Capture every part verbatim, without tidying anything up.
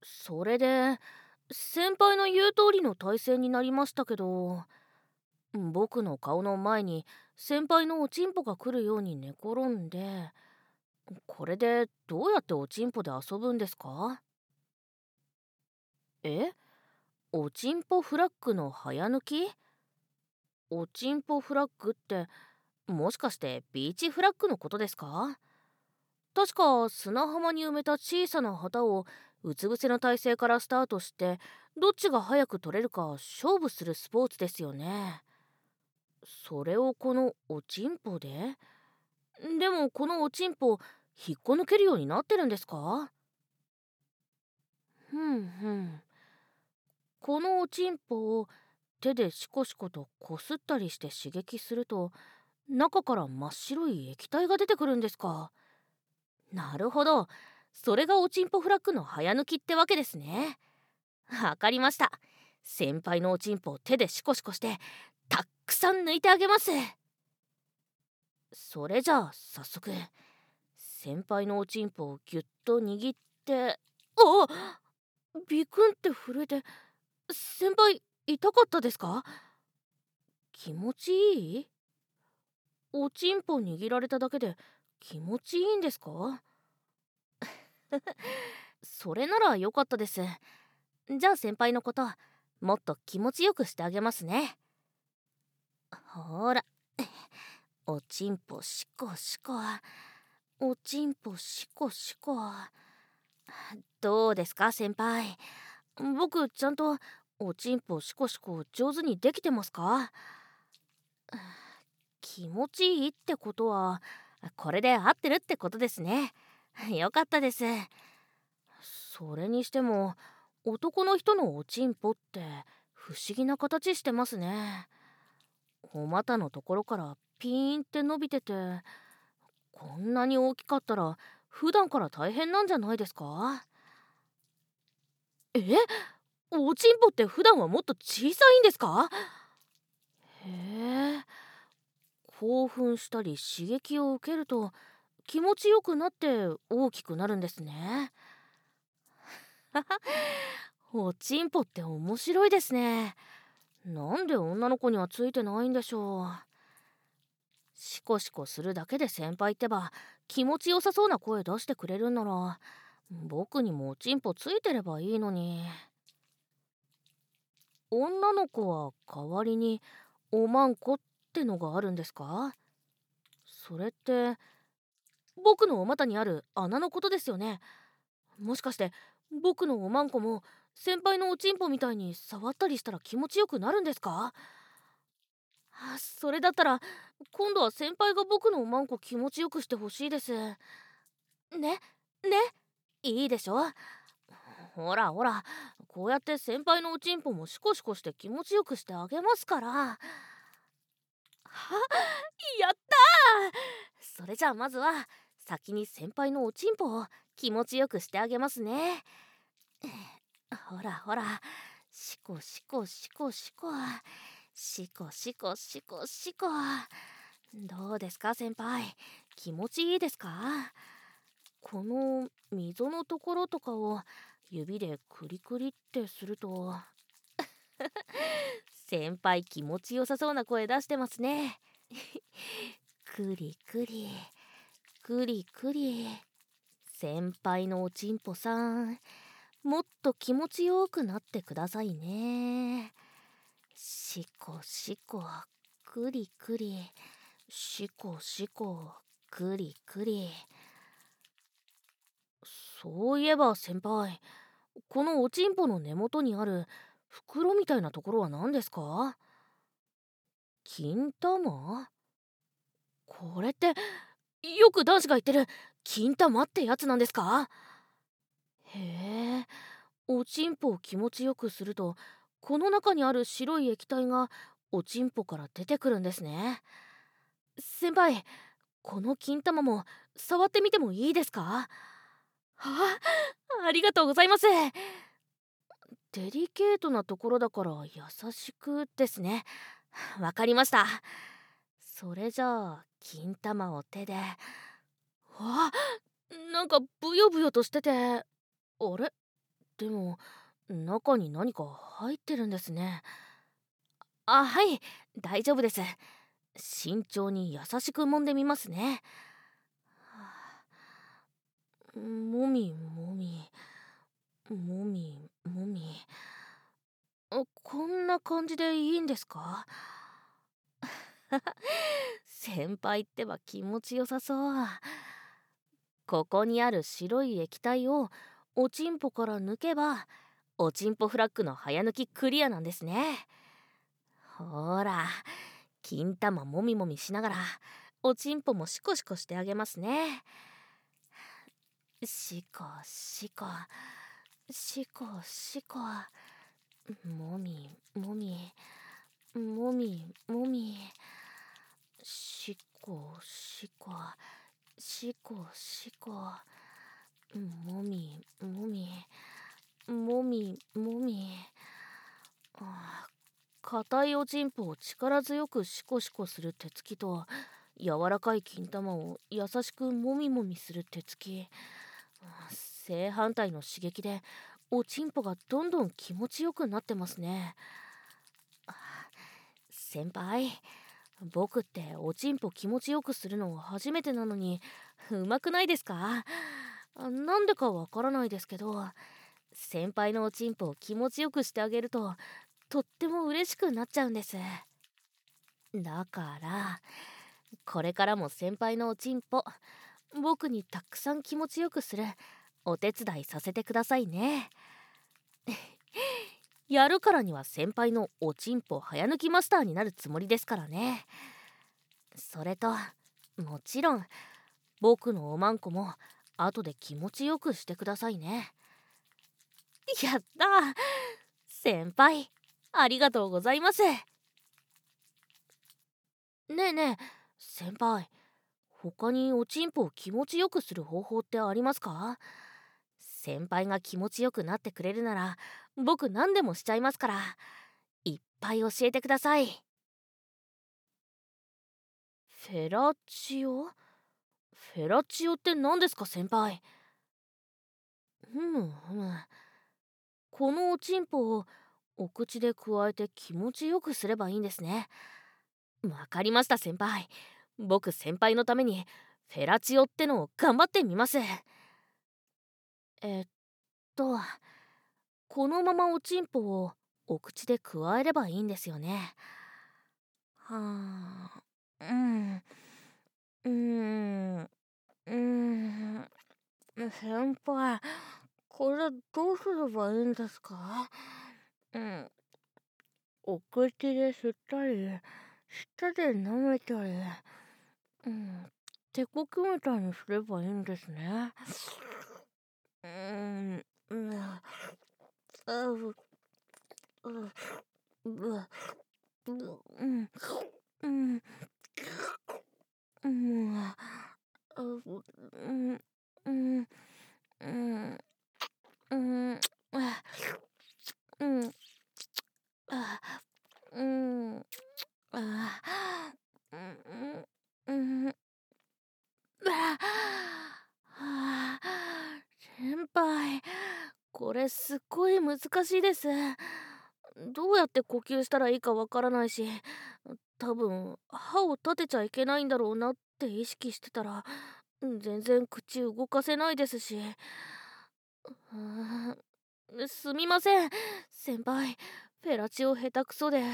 それで、先輩の言う通りの体勢になりましたけど、僕の顔の前に先輩のおちんぽが来るように寝転んで、これでどうやっておちんぽで遊ぶんですか？え、おちんぽフラッグの早抜き？おちんぽフラッグって、もしかしてビーチフラッグのことですか？確か砂浜に埋めた小さな旗をうつ伏せの体勢からスタートして、どっちが早く取れるか勝負するスポーツですよね。それをこのおちんぽで？でもこのおちんぽ、引っこ抜けるようになってるんですか？ふんふん。このおちんぽを手でシコシコとこすったりして刺激すると、中から真っ白い液体が出てくるんですか？なるほど。それがおちんぽフラッグの早抜きってわけですね。わかりました。先輩のおちんぽを手でシコシコしてたっくさん抜いてあげます。それじゃあ早速、先輩のおちんぽをぎゅっと握って、あ、ビクンって震えて、先輩痛かったですか？気持ちいい？おちんぽ握られただけで気持ちいいんですか？それなら良かったです。じゃあ先輩のこと、もっと気持ちよくしてあげますね。ほら、おちんぽシコシコ、おちんぽシコシコ。どうですか先輩、僕ちゃんとおちんぽシコシコ上手にできてますか？気持ちいいってことは、これで合ってるってことですね。よかったです。それにしても、男の人のおちんぽって不思議な形してますね。お股のところからピーンって伸びてて、こんなに大きかったら普段から大変なんじゃないですか？え、おちんぽって普段はもっと小さいんですか？へえ、興奮したり刺激を受けると気持ちよくなって大きくなるんですね。おちんぽって面白いですね。なんで女の子にはついてないんでしょう。シコシコするだけで先輩ってば気持ちよさそうな声出してくれるんなら、僕にもおちんぽついてればいいのに。女の子は代わりにおまんこってのがあるんですか？それって僕のお股にある穴のことですよね。もしかして僕のおまんこも先輩のおちんぽみたいに触ったりしたら気持ちよくなるんですか？あ、それだったら今度は先輩が僕のおまんこ気持ちよくしてほしいです。ね、ね、いいでしょ？ほらほら、こうやって先輩のおちんぽもシコシコして気持ちよくしてあげますから。は、やったー！それじゃあまずは先に先輩のおちんぽを気持ちよくしてあげますね。ほらほら、シコシコシコシコ、シコシコシコシコ。どうですか先輩、気持ちいいですか？この溝のところとかを指でクリクリってすると、先輩気持ちよさそうな声出してますね。クリクリ、クリクリ。先輩のおちんぽさん、もっと気持ちよくなってくださいね。シコシコ、クリクリ、シコシコ、クリクリ。そういえば先輩、このおちんぽの根元にある袋みたいなところは何ですか？金玉？これってよく男子が言ってる金玉ってやつなんですか？へえ、おちんぽを気持ちよくすると、この中にある白い液体がおちんぽから出てくるんですね。先輩、この金玉も触ってみてもいいですか？あ、ありがとうございます。デリケートなところだから優しくですね。わかりました。それじゃあ金玉を手で、わ、なんかブヨブヨとしてて、あれ、 でも中に何か入ってるんですね。あ、はい、大丈夫です。慎重に優しく揉んでみますね。はあ、もみもみもみもみ。あ、こんな感じでいいんですか？先輩ってば気持ちよさそう。ここにある白い液体をおちんぽから抜けば、おちんぽフラッグの早抜きクリアなんですね。ほら、金玉もみもみしながらおちんぽもシコシコしてあげますね。シコシコシコシコ、もみもみもみもみ、シコシコシコシコ、もみもみもみもみ。あ、硬いおちんぽを力強くシコシコする手つきと、柔らかい金玉を優しくもみもみする手つき、正反対の刺激でおちんぽがどんどん気持ちよくなってますね。先輩、僕っておちんぽ気持ちよくするの初めてなのにうまくないですか？なんでかわからないですけど、先輩のおちんぽを気持ちよくしてあげるととっても嬉しくなっちゃうんです。だからこれからも先輩のおちんぽ、僕にたくさん気持ちよくするお手伝いさせてくださいね。やるからには先輩のおちんぽ早抜きマスターになるつもりですからね。それともちろん僕のおまんこも後で気持ちよくしてくださいね。やったー、先輩ありがとうございます。ねえねえ先輩、他におちんぽを気持ちよくする方法ってありますか？先輩が気持ちよくなってくれるなら僕何でもしちゃいますから、いっぱい教えてください。フェラチオ？フェラチオって何ですか先輩？ふむふむ。このおちんぽをお口でくわえて気持ちよくすればいいんですね。わかりました先輩。僕先輩のためにフェラチオってのを頑張ってみます。えっとこのままおちんぽをお口でくわえればいいんですよね。はあ、うんうんうん先輩、これどうすればいいんですか？うん、お口で吸ったり舌で舐めたり、うん、手こきみたいにすればいいんですね。うん、うん、あう、う、う、う、うん、うん、うん、あう、うん、うん、うん、うん、あ、うん、あ、うん、あ、うん、うん、あ、あ、先輩、これすっごい難しいです。どうやって呼吸したらいいかわからないし、多分歯を立てちゃいけないんだろうなって意識してたら全然口動かせないですし。うーん、すみません先輩、フェラチオ下手くそで。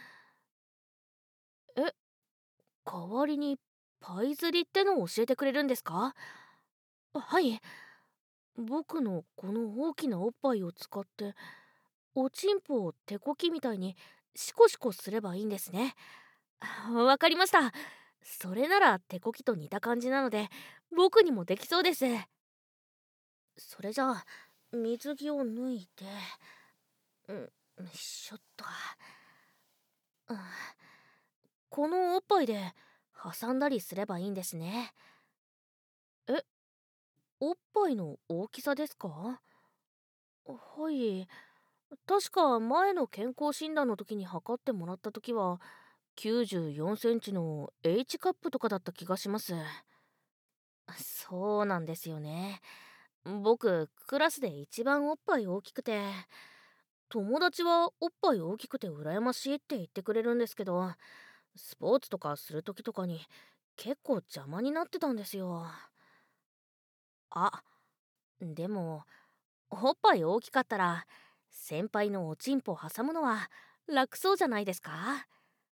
え、代わりにパイ釣りってのを教えてくれるんですか？はい、僕のこの大きなおっぱいを使っておちんぽを手こきみたいにシコシコすればいいんですね。わかりました。それなら手こきと似た感じなので僕にもできそうです。それじゃあ水着を脱いで、うん、しょっと、うん、このおっぱいで挟んだりすればいいんですね。え、おっぱいの大きさですか？はい、確か前の健康診断の時に測ってもらった時はきゅうじゅうよんセンチの H カップとかだった気がします。そうなんですよね。 僕、クラスで一番おっぱい大きくて、友達はおっぱい大きくて羨ましいって言ってくれるんですけど、スポーツとかするときとかに結構邪魔になってたんですよ。あ、でも、おっぱい大きかったら、先輩のおちんぽ挟むのは楽そうじゃないですか？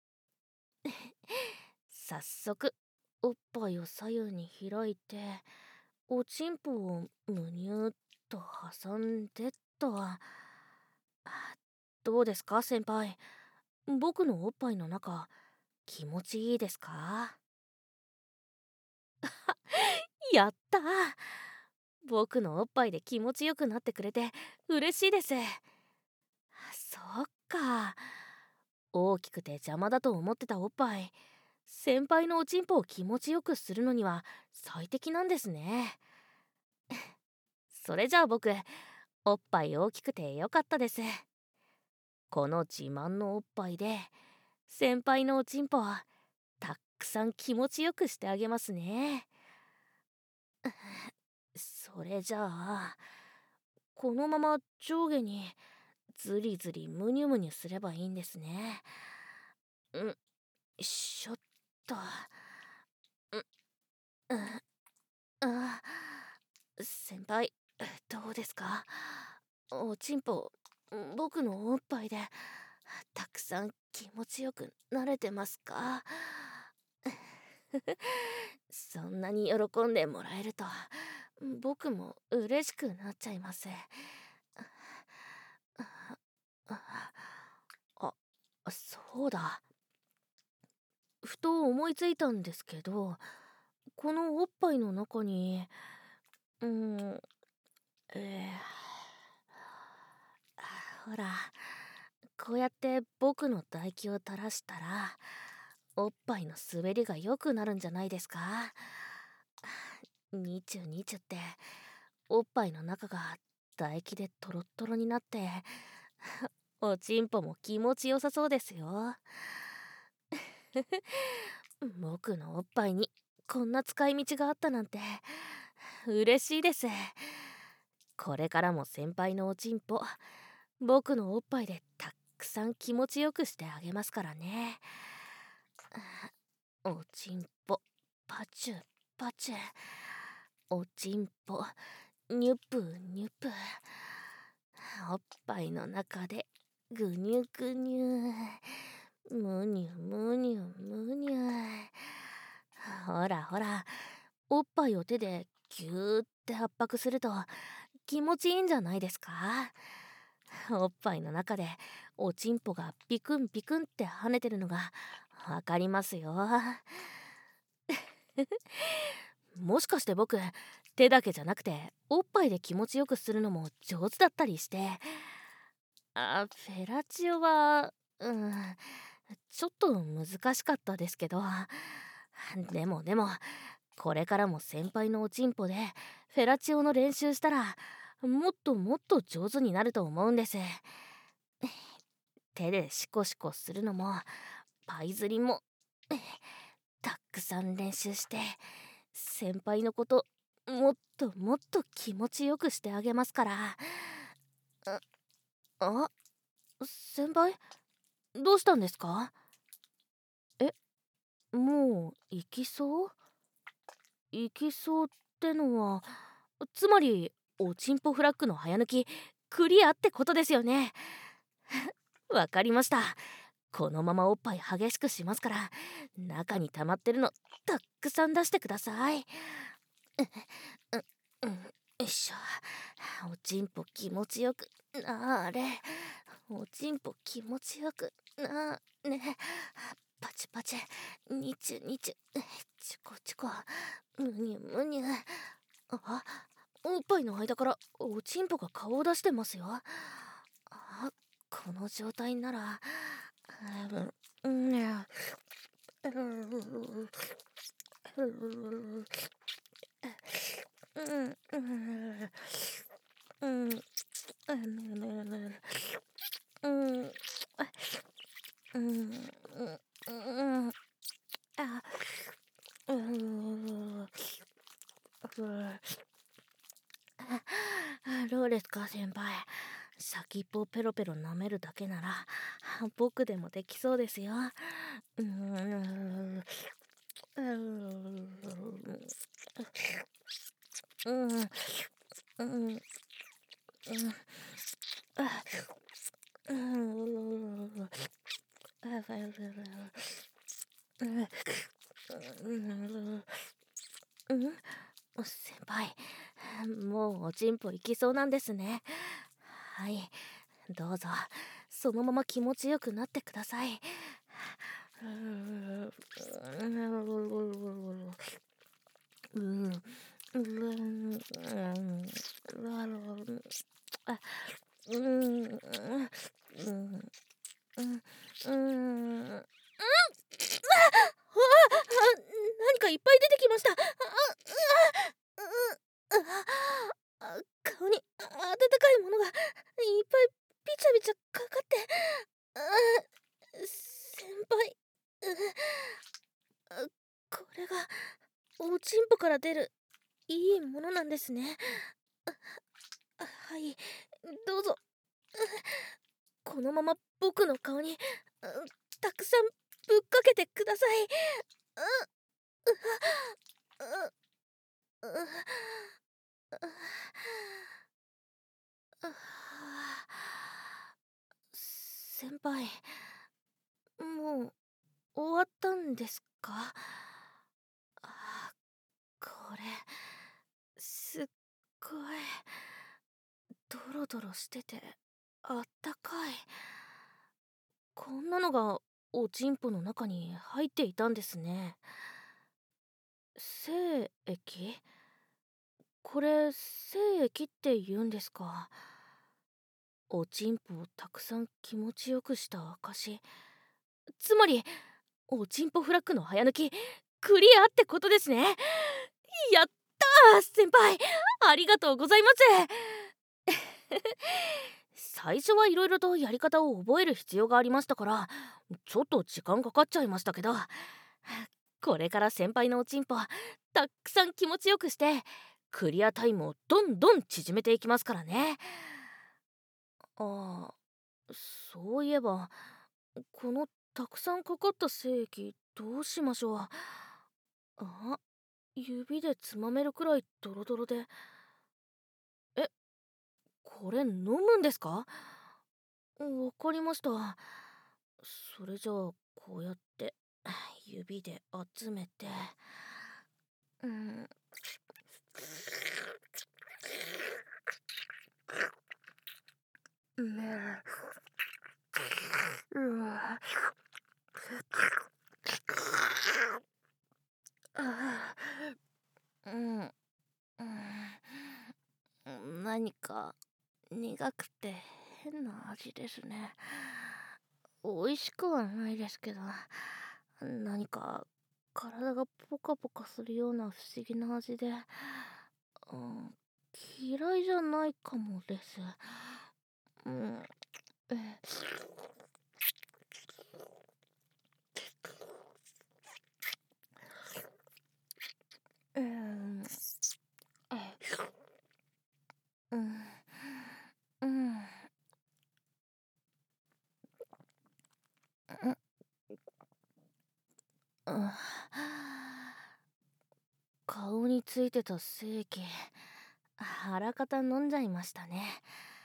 早速、おっぱいを左右に開いて、おちんぽをむにゅーっと挟んでっと。あ、どうですか先輩？僕のおっぱいの中、気持ちいいですか？やったー。僕のおっぱいで気持ちよくなってくれて嬉しいです。そっか。大きくて邪魔だと思ってたおっぱい、先輩のおちんぽを気持ちよくするのには最適なんですね。それじゃあ僕、おっぱい大きくてよかったです。この自慢のおっぱいで、先輩のおちんぽはたくさん気持ちよくしてあげますね。それじゃあ、このまま上下にずりずりむにゅむにゅすればいいんですね。ん、しょっと。ん、ん、あ、先輩、どうですか？おちんぽ、僕のおっぱいでたくさん気持ちよくなれてますか？そんなに喜んでもらえると僕も嬉しくなっちゃいます。あ、そうだ。ふと思いついたんですけど、このおっぱいの中に、うーん、えー、ほら、こうやって僕の唾液を垂らしたら、おっぱいの滑りが良くなるんじゃないですか？にちゅにちゅって、おっぱいの中が唾液でトロットロになって、おちんぽも気持ちよさそうですよ。僕のおっぱいにこんな使い道があったなんて嬉しいです。これからも先輩のおちんぽ、僕のおっぱいでたくさん気持ちよくしてあげますからね。おちんぽ、パチュパチュ。おちんぽ、ニュプニュプ。おっぱいの中でぐにゅぐにゅ。むにゅむにゅむにゅ。ほらほら、おっぱいを手でぎゅーって圧迫すると気持ちいいんじゃないですか？おっぱいの中でおちんぽがピクンピクンって跳ねてるのがわかりますよ。もしかして僕、手だけじゃなくておっぱいで気持ちよくするのも上手だったりして。あ、フェラチオは、うん、ちょっと難しかったですけど、でもでも、これからも先輩のおちんぽでフェラチオの練習したら、もっともっと上手になると思うんです。手でシコシコするのも、パイ釣りも、たくさん練習して、先輩のこと、もっともっと気持ちよくしてあげますから。あ、先輩、どうしたんですか？え、もう行きそう？行きそうってのは、つまりおちんぽフラッグの早抜きクリアってことですよね。わかりました。このままおっぱい激しくしますから、中に溜まってるのたっくさん出してください。う、う、うん、よいしょ。おちんぽ気持ちよくなーれ。おちんぽ気持ちよくなーね。パチパチ、ニチュニチュ、チコチコ、むにゅむにゅ。あ、おっぱいの間からおちんぽが顔を出してますよ。あ、この状態なら、うん、うん、うん、うん、うん、うん、あ、うん、 先っぽをペロペロ舐めるだけなら僕でもできそうですよ。うーんうーんうんうんうん先輩、もうおちんぽ行きそうなんですね。はい、どうぞそのまま気持ちよくなってください。何かいっぱい出てきました。あああ顔に温かいものがいっぱいビチャビチャかかって、あ先輩、あこれがおちんぽから出るいいものなんですね。あはい、どうぞ。このまま僕の顔にたくさんぶっかけてください。先輩、もう終わったんですか？あこれすっごいドロドロしててあったかい。こんなのがおちんぽの中に入っていたんですね。精液？これ精液って言うんですか？おちんぽをたくさん気持ちよくした証、つまりおちんぽフラッグの早抜きクリアってことですね。やったー先輩、ありがとうございます最初はいろいろとやり方を覚える必要がありましたからちょっと時間かかっちゃいましたけど、これから先輩のおちんぽたくさん気持ちよくしてクリアタイムをどんどん縮めていきますからね。ああ、そういえばこのたくさんかかった精液どうしましょう。あ、指でつまめるくらいドロドロで。え、これ飲むんですか？わかりました。それじゃあこうやって指で集めて、うん、ねえ、うわ、あうん、うん、何か苦くて変な味ですね。美味しくはないですけど、何か体がポカポカするような不思議な味で、うん、嫌いじゃないかもです。うん、えうん、えうん、うん、うん、顔についてた精液あらかた飲んじゃいましたね。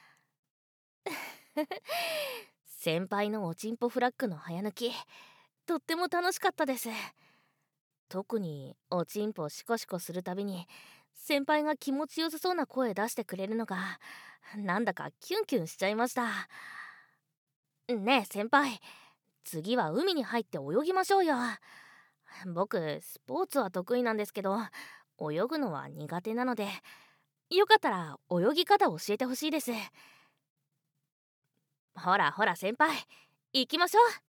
先輩のおちんぽフラッグの早抜きとっても楽しかったです。特におちんぽシコシコするたびに先輩が気持ちよさそうな声出してくれるのがなんだかキュンキュンしちゃいました。ねえ先輩、次は海に入って泳ぎましょうよ。僕スポーツは得意なんですけど泳ぐのは苦手なのでよかったら泳ぎ方教えてほしいです。ほらほら先輩、行きましょう。